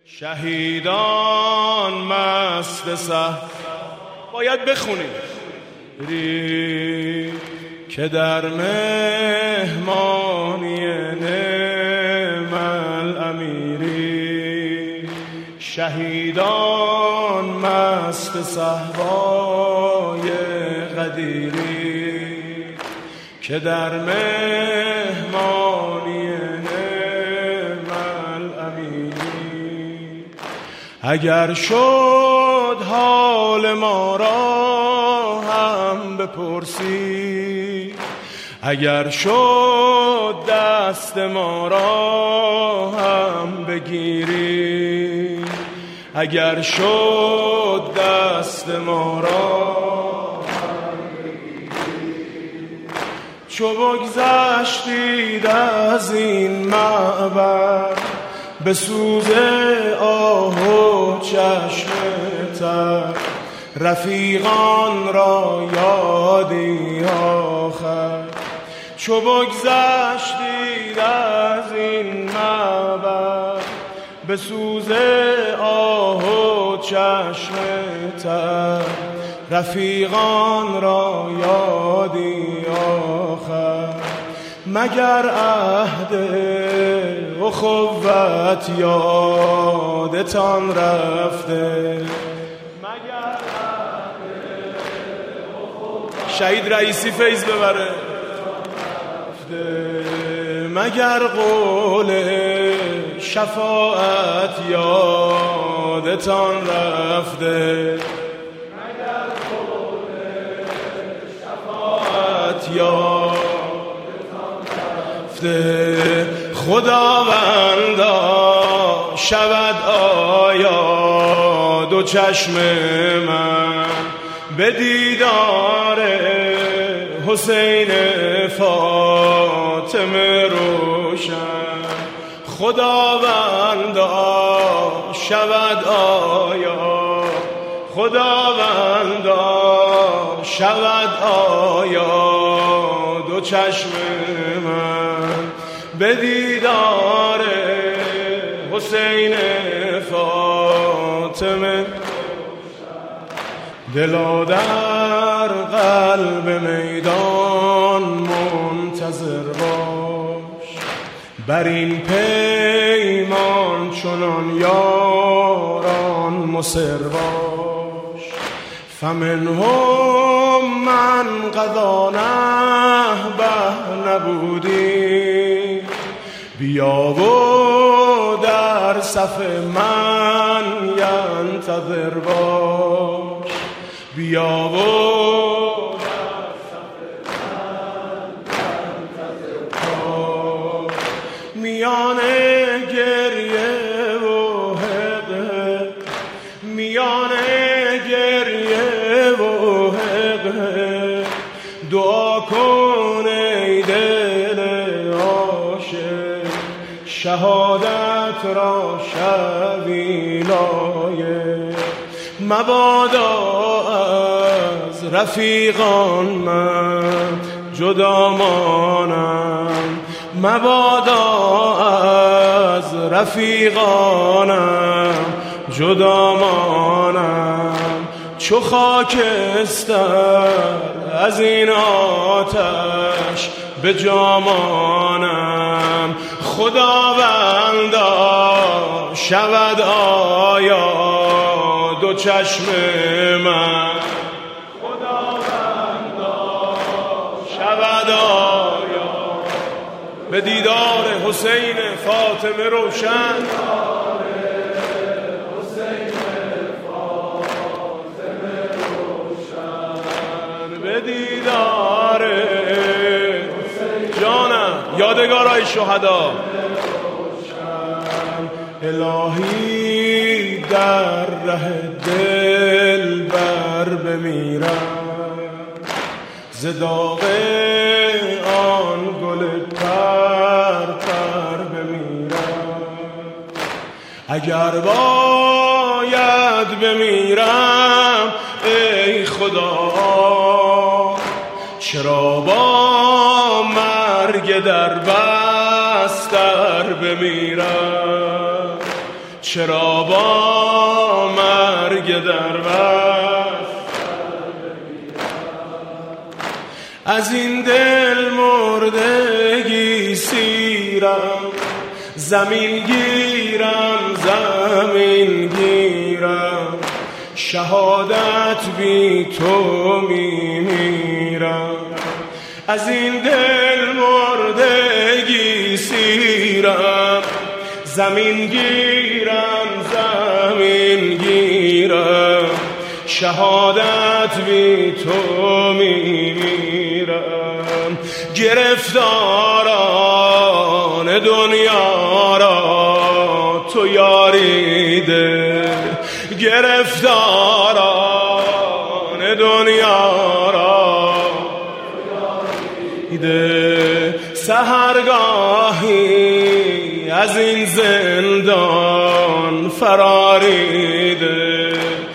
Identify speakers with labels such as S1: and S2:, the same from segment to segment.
S1: شهیدان مست سهر باید بخونیم که در مهمانی نعم الامیری، شهیدان مست صحرای غدیری که در مهمانی نعم الامیری. اگر شد حال ما را هم بپرسی، اگر شد دست ما را هم بگیری، اگر شد دست ما را هم بگیری. چو بگذشتید از این معبر به سوز آه و چشم تر، رفیقان را یادی آخر. چو بگذشتید از این معبر به سوز آه و چشم تر، رفیقان را یادی آخر. مگر عهد اخوت یادتان رفته، مگر شهید رئیسی فیض ببره، مگر قول شفاعت یادتان رفته، مگر قول شفاعت یادتان رفته. خداوندا شود آیا دو چشم من به دیدار حسین فاطمه روشن. خداوندا شود آیا، خداوندا شود آیا دو چشم من به دیدار حسین فاطمه. دلا در قلب میدان منتظر باش، بر این پیمان چنان یاران مصر باش. فمنهم من قضا نحبه نبودی، بیا و در صف من ینتظر باش، بیا و در صف من ینتظر باش. میان گریه و حقه، میان گریه و حقه، دعا کن ای دل عاشق، شهادت را شوی لایق. مبادا از رفیقان من جدا مانم، مبادا از رفیقانم جدا مانم. چو خاکستر از این آتش به جا مانم. خداوندا شود آیا دو چشم من، خداوندا شود آیا به دیدار حسین فاطمه روشن، به دیدار جانم یادگارای شهدا. الهی در ره دل بر بمیرم، ز داغ آن گل پر پر بمیرم. اگر باید بمیرم ای خدا، چرا با مرگ در بستر بمیرم، چرا با مرگ در بست از این دل مردگی سیرم زمین گیرم زمین گیرم شهادت بی تو میمیرم از این دل مردگی سیرم زمین گیرم زمین گیرم شهادت بی تو میمیرم گرفتاران دنیا را تو یاری ده گرفتاران دنیا را ده سحرگاهی از این زندان فراریده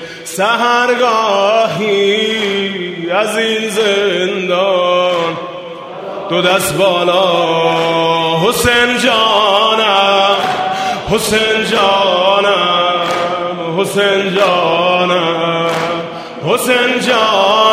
S1: سحرگاهی از این زندان دو دست بالا حسین جانم حسین جانم حسین جانم حسین جانم